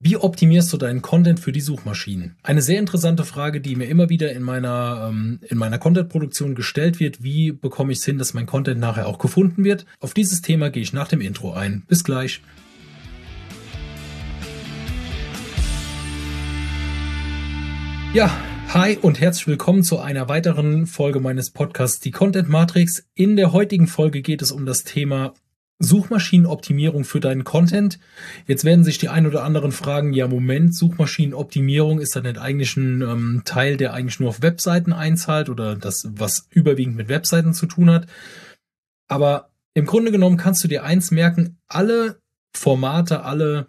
Wie optimierst du deinen Content für die Suchmaschinen? Eine sehr interessante Frage, die mir immer wieder in meiner Content-Produktion gestellt wird. Wie bekomme ich es hin, dass mein Content nachher auch gefunden wird? Auf dieses Thema gehe ich nach dem Intro ein. Bis gleich. Ja, hi und herzlich willkommen zu einer weiteren Folge meines Podcasts, die Content Matrix. In der heutigen Folge geht es um das Thema Suchmaschinenoptimierung für deinen Content. Jetzt werden sich die ein oder anderen fragen, ja Moment, Suchmaschinenoptimierung, ist das nicht eigentlich ein Teil, der eigentlich nur auf Webseiten einzahlt oder das, was überwiegend mit Webseiten zu tun hat? Aber im Grunde genommen kannst du dir eins merken, alle Formate, alle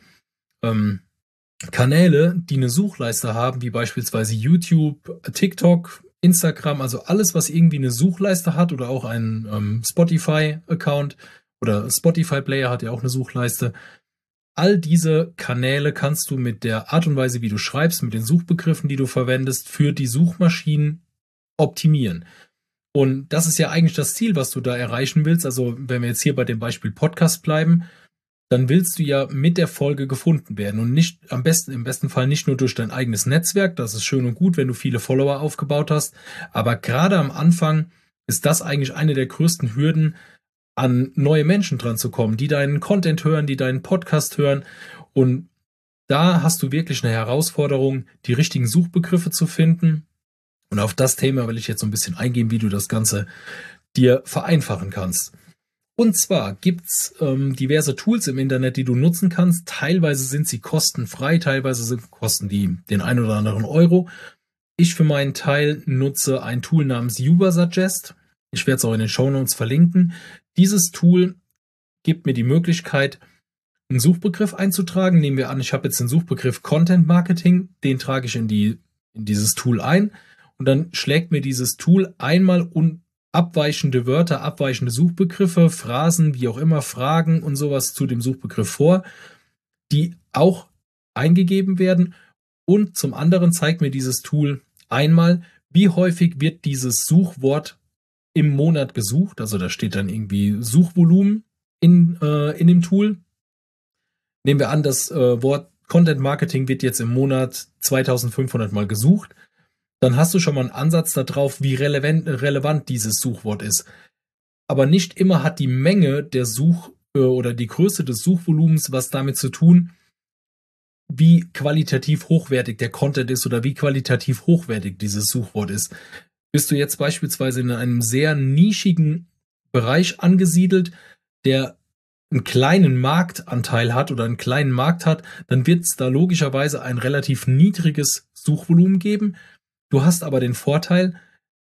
Kanäle, die eine Suchleiste haben, wie beispielsweise YouTube, TikTok, Instagram, also alles, was irgendwie eine Suchleiste hat oder auch einen Spotify-Account, oder Spotify Player hat ja auch eine Suchleiste. All diese Kanäle kannst du mit der Art und Weise, wie du schreibst, mit den Suchbegriffen, die du verwendest, für die Suchmaschinen optimieren. Und das ist ja eigentlich das Ziel, was du da erreichen willst. Also wenn wir jetzt hier bei dem Beispiel Podcast bleiben, dann willst du ja mit der Folge gefunden werden und nicht im besten Fall nicht nur durch dein eigenes Netzwerk. Das ist schön und gut, wenn du viele Follower aufgebaut hast. Aber gerade am Anfang ist das eigentlich eine der größten Hürden, an neue Menschen dran zu kommen, die deinen Content hören, die deinen Podcast hören. Und da hast du wirklich eine Herausforderung, die richtigen Suchbegriffe zu finden. Und auf das Thema will ich jetzt so ein bisschen eingehen, wie du das Ganze dir vereinfachen kannst. Und zwar gibt's diverse Tools im Internet, die du nutzen kannst. Teilweise sind sie kostenfrei, teilweise kosten die den ein oder anderen Euro. Ich für meinen Teil nutze ein Tool namens Ubersuggest. Ich werde es auch in den Shownotes verlinken. Dieses Tool gibt mir die Möglichkeit, einen Suchbegriff einzutragen. Nehmen wir an, ich habe jetzt den Suchbegriff Content Marketing, den trage ich in dieses Tool ein und dann schlägt mir dieses Tool einmal abweichende Wörter, abweichende Suchbegriffe, Phrasen, wie auch immer, Fragen und sowas zu dem Suchbegriff vor, die auch eingegeben werden. Und zum anderen zeigt mir dieses Tool einmal, wie häufig wird dieses Suchwort im Monat gesucht, also da steht dann irgendwie Suchvolumen in dem Tool. Nehmen wir an, das Wort Content Marketing wird jetzt im Monat 2500 Mal gesucht. Dann hast du schon mal einen Ansatz darauf, wie relevant dieses Suchwort ist. Aber nicht immer hat die Menge der oder die Größe des Suchvolumens was damit zu tun, wie qualitativ hochwertig der Content ist oder wie qualitativ hochwertig dieses Suchwort ist. Bist du jetzt beispielsweise in einem sehr nischigen Bereich angesiedelt, der einen kleinen Marktanteil hat oder einen kleinen Markt hat, dann wird es da logischerweise ein relativ niedriges Suchvolumen geben. Du hast aber den Vorteil,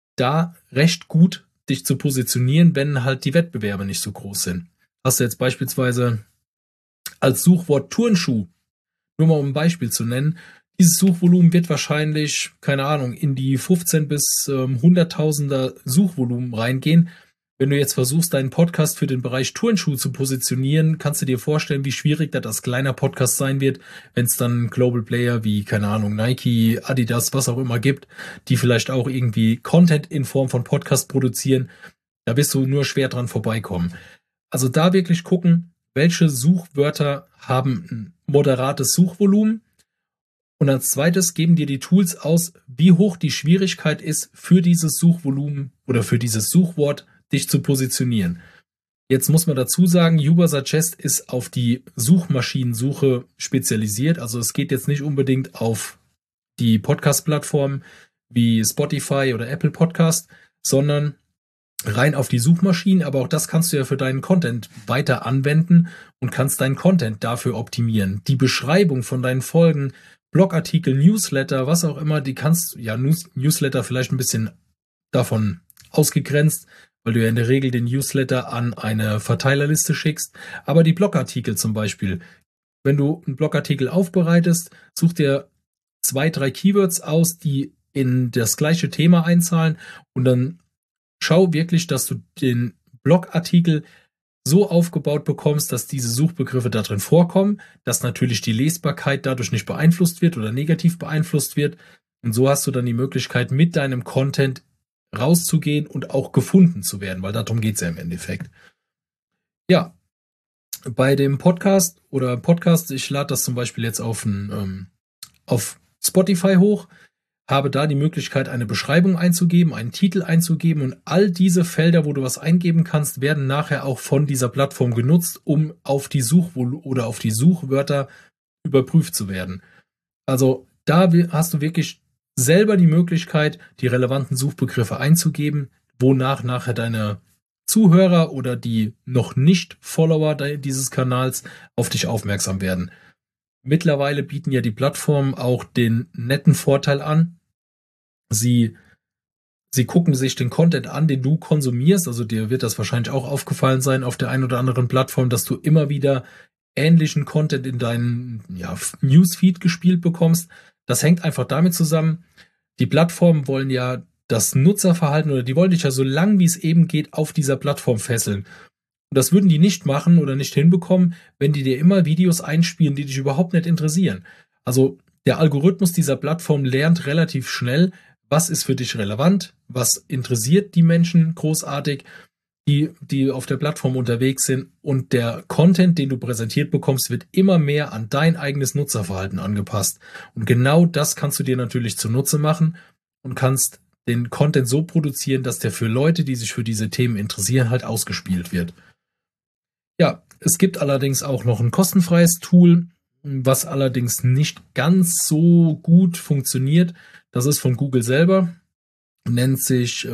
da recht gut dich zu positionieren, wenn halt die Wettbewerbe nicht so groß sind. Hast du jetzt beispielsweise als Suchwort Turnschuh, nur mal um ein Beispiel zu nennen, dieses Suchvolumen wird wahrscheinlich, keine Ahnung, in die 15 bis 100.000er Suchvolumen reingehen. Wenn du jetzt versuchst, deinen Podcast für den Bereich Turnschuh zu positionieren, kannst du dir vorstellen, wie schwierig das als kleiner Podcast sein wird, wenn es dann Global Player wie, keine Ahnung, Nike, Adidas, was auch immer gibt, die vielleicht auch irgendwie Content in Form von Podcast produzieren. Da wirst du nur schwer dran vorbeikommen. Also da wirklich gucken, welche Suchwörter haben ein moderates Suchvolumen. Und als zweites geben dir die Tools aus, wie hoch die Schwierigkeit ist, für dieses Suchvolumen oder für dieses Suchwort dich zu positionieren. Jetzt muss man dazu sagen, Ubersuggest ist auf die Suchmaschinensuche spezialisiert. Also es geht jetzt nicht unbedingt auf die Podcast-Plattformen wie Spotify oder Apple Podcast, sondern rein auf die Suchmaschinen. Aber auch das kannst du ja für deinen Content weiter anwenden und kannst deinen Content dafür optimieren. Die Beschreibung von deinen Folgen, Blogartikel, Newsletter, was auch immer, die kannst, ja, Newsletter vielleicht ein bisschen davon ausgegrenzt, weil du ja in der Regel den Newsletter an eine Verteilerliste schickst. Aber die Blogartikel zum Beispiel, wenn du einen Blogartikel aufbereitest, such dir 2, 3 Keywords aus, die in das gleiche Thema einzahlen und dann schau wirklich, dass du den Blogartikel so aufgebaut bekommst, dass diese Suchbegriffe da drin vorkommen, dass natürlich die Lesbarkeit dadurch nicht beeinflusst wird oder negativ beeinflusst wird. Und so hast du dann die Möglichkeit, mit deinem Content rauszugehen und auch gefunden zu werden, weil darum geht es ja im Endeffekt. Ja, Bei dem Podcast, ich lade das zum Beispiel jetzt auf Spotify hoch, habe da die Möglichkeit, eine Beschreibung einzugeben, einen Titel einzugeben, und all diese Felder, wo du was eingeben kannst, werden nachher auch von dieser Plattform genutzt, um auf die auf die Suchwörter überprüft zu werden. Also da hast du wirklich selber die Möglichkeit, die relevanten Suchbegriffe einzugeben, wonach nachher deine Zuhörer oder die noch nicht Follower dieses Kanals auf dich aufmerksam werden. Mittlerweile bieten ja die Plattformen auch den netten Vorteil an. Sie gucken sich den Content an, den du konsumierst. Also dir wird das wahrscheinlich auch aufgefallen sein auf der einen oder anderen Plattform, dass du immer wieder ähnlichen Content in deinen Newsfeed gespielt bekommst. Das hängt einfach damit zusammen, die Plattformen wollen ja das Nutzerverhalten, oder die wollen dich ja so lang wie es eben geht auf dieser Plattform fesseln. Und das würden die nicht machen oder nicht hinbekommen, wenn die dir immer Videos einspielen, die dich überhaupt nicht interessieren. Also der Algorithmus dieser Plattform lernt relativ schnell, was ist für dich relevant, was interessiert die Menschen großartig, die auf der Plattform unterwegs sind, und der Content, den du präsentiert bekommst, wird immer mehr an dein eigenes Nutzerverhalten angepasst. Und genau das kannst du dir natürlich zunutze machen und kannst den Content so produzieren, dass der für Leute, die sich für diese Themen interessieren, halt ausgespielt wird. Ja, es gibt allerdings auch noch ein kostenfreies Tool, was allerdings nicht ganz so gut funktioniert. Das ist von Google selber, nennt sich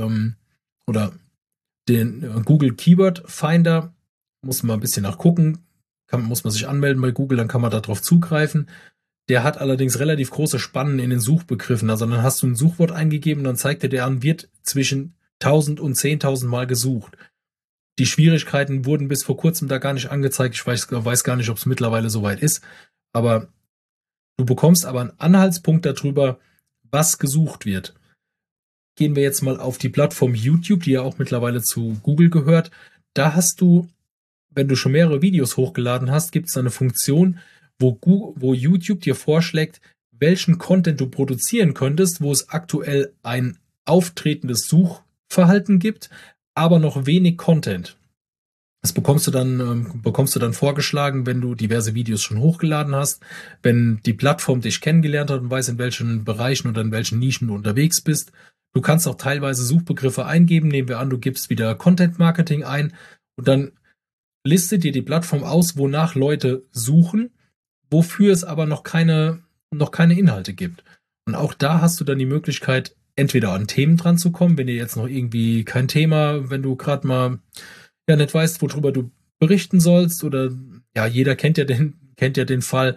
den Google Keyword Finder. Muss man ein bisschen nachgucken, muss man sich anmelden bei Google, dann kann man darauf zugreifen. Der hat allerdings relativ große Spannen in den Suchbegriffen. Also dann hast du ein Suchwort eingegeben, dann zeigt er dir an, wird zwischen 1000 und 10.000 Mal gesucht. Die Schwierigkeiten wurden bis vor kurzem da gar nicht angezeigt. Ich weiß gar nicht, ob es mittlerweile soweit ist. Aber du bekommst aber einen Anhaltspunkt darüber, was gesucht wird. Gehen wir jetzt mal auf die Plattform YouTube, die ja auch mittlerweile zu Google gehört. Da hast du, wenn du schon mehrere Videos hochgeladen hast, gibt es eine Funktion, wo YouTube dir vorschlägt, welchen Content du produzieren könntest, wo es aktuell ein auftretendes Suchverhalten gibt, aber noch wenig Content. Das bekommst du dann vorgeschlagen, wenn du diverse Videos schon hochgeladen hast, wenn die Plattform dich kennengelernt hat und weiß, in welchen Bereichen oder in welchen Nischen du unterwegs bist. Du kannst auch teilweise Suchbegriffe eingeben. Nehmen wir an, du gibst wieder Content Marketing ein, und dann listet dir die Plattform aus, wonach Leute suchen, wofür es aber noch keine Inhalte gibt. Und auch da hast du dann die Möglichkeit, entweder an Themen dran zu kommen, wenn dir jetzt noch irgendwie kein Thema, wenn du gerade mal nicht weißt, worüber du berichten sollst, oder ja, jeder kennt ja den Fall.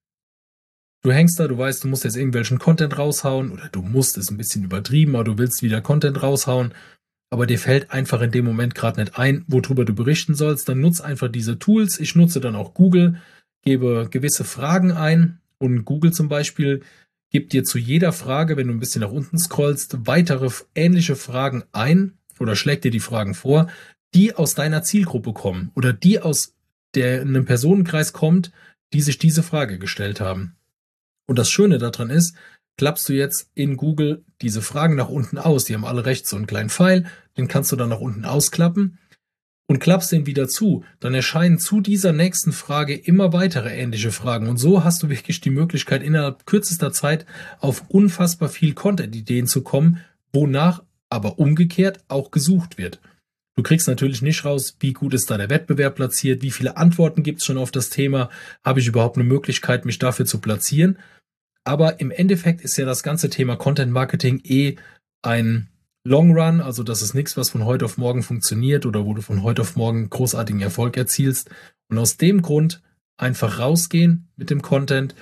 Du hängst da, du weißt, du musst jetzt irgendwelchen Content raushauen, oder du musst, ist ein bisschen übertrieben, aber du willst wieder Content raushauen, aber dir fällt einfach in dem Moment gerade nicht ein, worüber du berichten sollst. Dann nutz einfach diese Tools. Ich nutze dann auch Google, gebe gewisse Fragen ein, und Google zum Beispiel gibt dir zu jeder Frage, wenn du ein bisschen nach unten scrollst, weitere ähnliche Fragen ein oder schlägt dir die Fragen vor, die aus deiner Zielgruppe kommen oder die aus einem Personenkreis kommt, die sich diese Frage gestellt haben. Und das Schöne daran ist, klappst du jetzt in Google diese Fragen nach unten aus. Die haben alle rechts so einen kleinen Pfeil, den kannst du dann nach unten ausklappen und klappst den wieder zu. Dann erscheinen zu dieser nächsten Frage immer weitere ähnliche Fragen. Und so hast du wirklich die Möglichkeit, innerhalb kürzester Zeit auf unfassbar viel Content-Ideen zu kommen, wonach aber umgekehrt auch gesucht wird. Du kriegst natürlich nicht raus, wie gut ist da der Wettbewerb platziert, wie viele Antworten gibt es schon auf das Thema, habe ich überhaupt eine Möglichkeit, mich dafür zu platzieren. Aber im Endeffekt ist ja das ganze Thema Content Marketing ein Long Run, also das ist nichts, was von heute auf morgen funktioniert oder wo du von heute auf morgen großartigen Erfolg erzielst. Und aus dem Grund einfach rausgehen mit dem Content.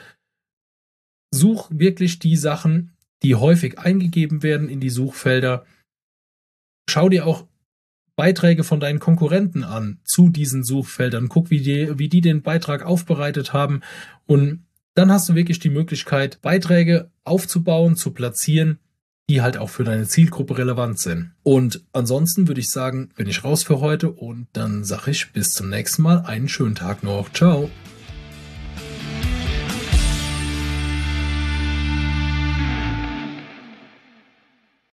Such wirklich die Sachen, die häufig eingegeben werden in die Suchfelder. Schau dir auch Beiträge von deinen Konkurrenten an zu diesen Suchfeldern. Guck, wie die den Beitrag aufbereitet haben, und dann hast du wirklich die Möglichkeit, Beiträge aufzubauen, zu platzieren, die halt auch für deine Zielgruppe relevant sind. Und ansonsten würde ich sagen, bin ich raus für heute, und dann sage ich bis zum nächsten Mal. Einen schönen Tag noch. Ciao.